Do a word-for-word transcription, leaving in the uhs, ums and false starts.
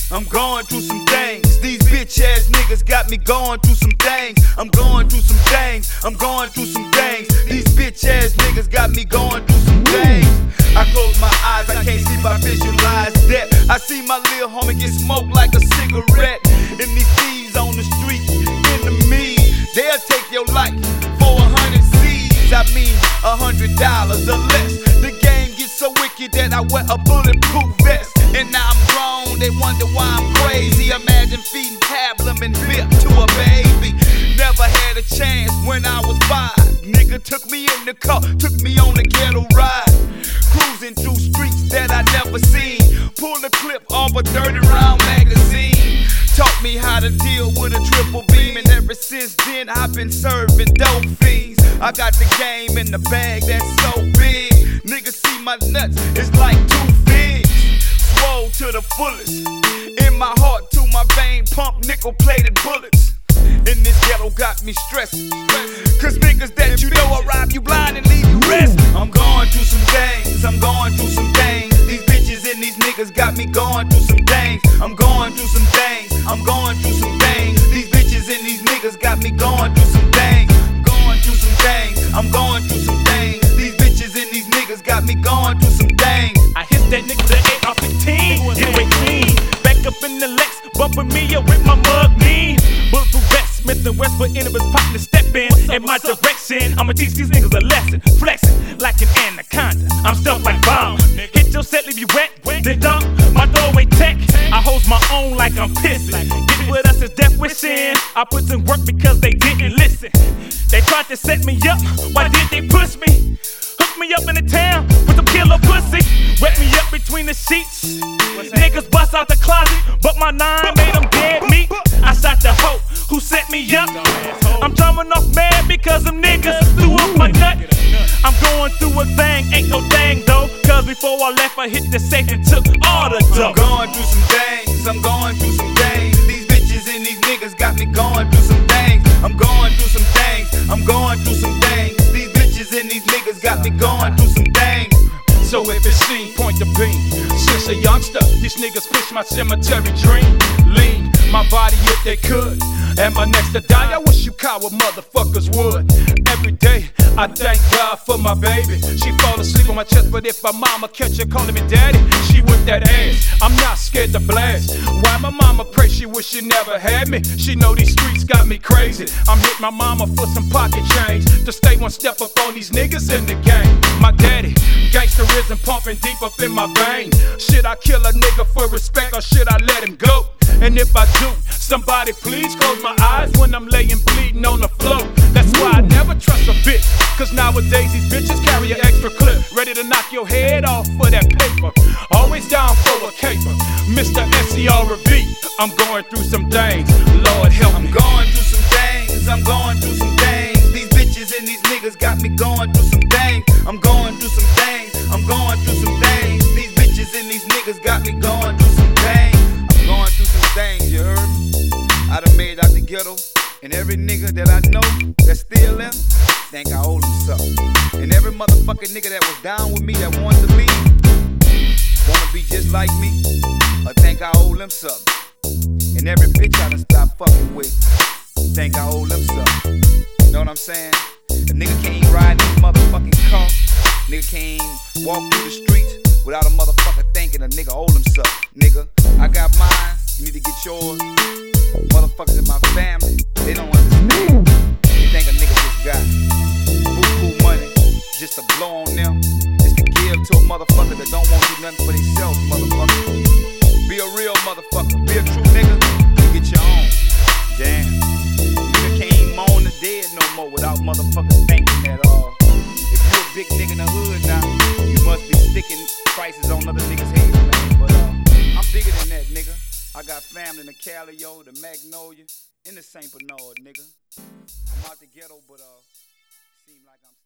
I'm going through some things. These bitch ass niggas got me going through some things. I'm going through some things. I'm going through some things. These bitch ass niggas got me going through some things. I close my eyes, I can't sleep, I visualize death. I see my little homie get smoked like a cigarette. And these thieves on the street, enemies, they'll take your life for a hundred C's. I mean, a hundred dollars or less. The game gets so wicked that I wear a bulletproof vest. And now I'm grown, they wonder why I'm crazy. Imagine feeding pablum and bip to a baby. Never had a chance when I was five. Nigga took me in the car, took me on a ghetto ride. Cruising through streets that I never seen. Pull a clip off a thirty round magazine. Taught me how to deal with a triple beam. And ever since then I've been serving dope fiends. I got the game in the bag that's so big. Niggas see my nuts, it's like two figs. Swole to the fullest. In my heart to my vein pump nickel plated bullets. And this ghetto got me stressed. Cause niggas that you know will rob you blind and leave you rest. I'm going through some things, I'm going through some things. These bitches and these niggas got me going through some things. I'm going through some things, I'm going through some things. These bitches and these niggas got me going through some things. Going through some things, I'm going through some things. These bitches and these niggas got me going through some things. I hit that nigga with an eight off fifteen, get away clean. Back up in the Lex, bumping me up with my mug mean. Bulletproof vest, Smith and West, but any of his partners step in. In my direction, I'ma teach these niggas a lesson. Flexing like an anaconda, I'm stuffed like bomb. Hit your set, leave you wet, then dump my throwaway tech. I hold my own like I'm pissing. Get with us is death with sin. I put in work because they didn't listen. They tried to set me up, why did they push me? Hook me up in the town with them killer pussy. Wet me up between the sheets. Niggas bust out the closet, but my nine made them dead meat. I shot the hoe who set me up. I'm drumming off mad because them niggas threw off my nut. I'm going through a thing, ain't no thing though. Cause before I left I hit the safe and took all the dough. I'm going through some things, I'm going through some things. These bitches and these niggas got me going through some things. I'm going through some things, I'm going through some things. These bitches and these niggas got me going through some things. So if it's seen, point the beam. Since a youngster, these niggas push my cemetery dream. Lean my body if they could. Am I next to die? I wish you coward motherfuckers would. Every day, I thank God for my baby. She fall asleep on my chest, but if my mama catch her calling me daddy, she with that ass. I'm not scared to blast. Why my mama pray she wish she never had me? She know these streets got me crazy. I'm hitting my mama for some pocket change to stay one step up on these niggas in the game. My daddy, gangsterism pumping deep up in my vein. Should I kill a nigga for respect or should I let him go? And if I do, somebody please close my eyes when I'm laying bleeding on the floor. That's why I never trust a bitch. Cause nowadays these bitches carry an extra clip, ready to knock your head off for that paper. Always down for a caper. Mister S C R V, I'm going through some things. Lord help me. I'm going through some things, I'm going through some things. These bitches and these niggas got me going through some things. I'm going through some things, I'm going through some things. These bitches and these niggas got me going through some things. I'm going through some things, you heard me? I done made out the ghetto, and every nigga that I know that's still left, think I owe them something. And every motherfucking nigga that was down with me that wanted to leave, wanna be just like me, or think I owe them something. And every bitch I done stopped fucking with, think I owe them something. You know what I'm saying? A nigga can't ride in his motherfucking car. Nigga can't walk through the streets without a motherfucker thinking a nigga owe him something. Nigga, I got mine, you need to get yours. Motherfuckers in my family, they don't understand. They think a nigga just got buku money just to blow on them, just to give to a motherfucker that don't want to do nothing for themselves, motherfucker. Be a real motherfucker, be a true nigga, you get your own. Damn, you can't even mourn the dead no more without motherfuckers thinking that uh, if you a big nigga in the hood now, you must be sticking prices on other niggas' heads, man. But uh, I'm bigger than that, nigga. I got family in the Calio, the Magnolia, in the Saint Bernard, nigga. I'm out the ghetto, but uh, seem like I'm